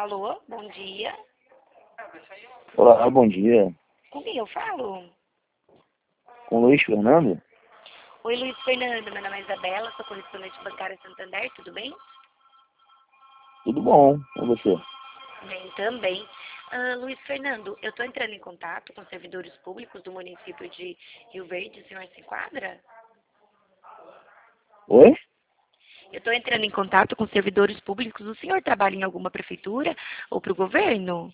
Alô, bom dia. Olá, bom dia. Com quem eu falo? Com Luiz Fernando? Oi, Luiz Fernando. Meu nome é Isabela, sou correspondente bancária Santander, tudo bem? Tudo bom com você? Bem, também. Luiz Fernando, eu estou entrando em contato com servidores públicos do município de Rio Verde. O senhor se enquadra? Oi? Eu estou entrando em contato com servidores públicos. O senhor trabalha em alguma prefeitura ou para o governo?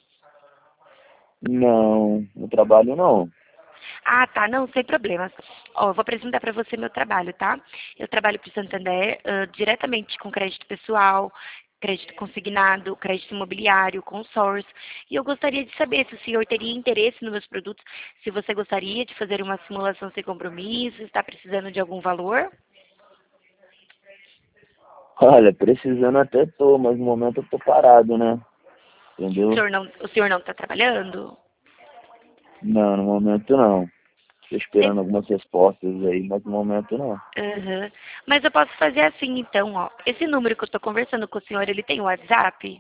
Não, no trabalho não. Ah, tá, não, sem problemas. Ó, eu vou apresentar para você meu trabalho, tá? Eu trabalho para o Santander diretamente com crédito pessoal, crédito consignado, crédito imobiliário, consórcio. E eu gostaria de saber se o senhor teria interesse nos meus produtos, se você gostaria de fazer uma simulação sem compromisso, está precisando de algum valor? Olha, precisando até tô, mas no momento eu tô parado, né? Entendeu? O senhor não está trabalhando? Não, no momento não. Tô Tem- esperando algumas respostas aí, mas no momento não. Aham. Mas eu posso fazer assim, então, ó. Esse número que eu estou conversando com o senhor, ele tem WhatsApp?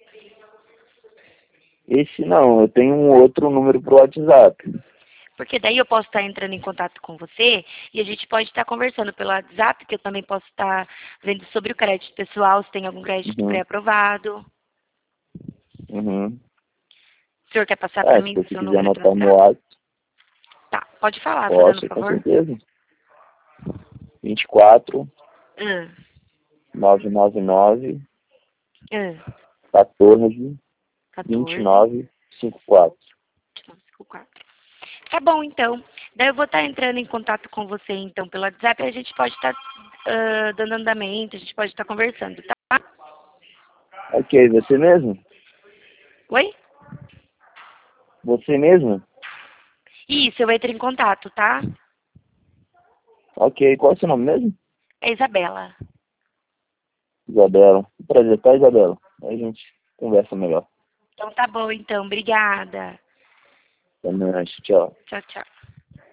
Esse não, eu tenho um outro número pro WhatsApp. Porque daí eu posso estar entrando em contato com você e a gente pode estar conversando pelo WhatsApp, que eu também posso estar vendo sobre o crédito pessoal, se tem algum crédito Uhum, pré-aprovado. uhum. O senhor quer passar para É, se mim o você seu quiser número do anotar no WhatsApp? WhatsApp, Tá, pode falar, fazendo um posso, com favor. certeza. 24 Ah, 999 ah, 14 14, 29 54. 54. Tá bom, então. Daí eu vou estar entrando em contato com você, então, pelo WhatsApp e a gente pode estar dando andamento, a gente pode estar conversando, tá? Ok, você mesmo? Oi? Você mesmo? Isso, eu entro em contato, tá? Ok, qual é o seu nome mesmo? É Isabela. Isabela. Prazer, tá, Isabela? Aí a gente conversa melhor. Então tá bom, então. Obrigada. Até mais, tchau. Tchau, tchau.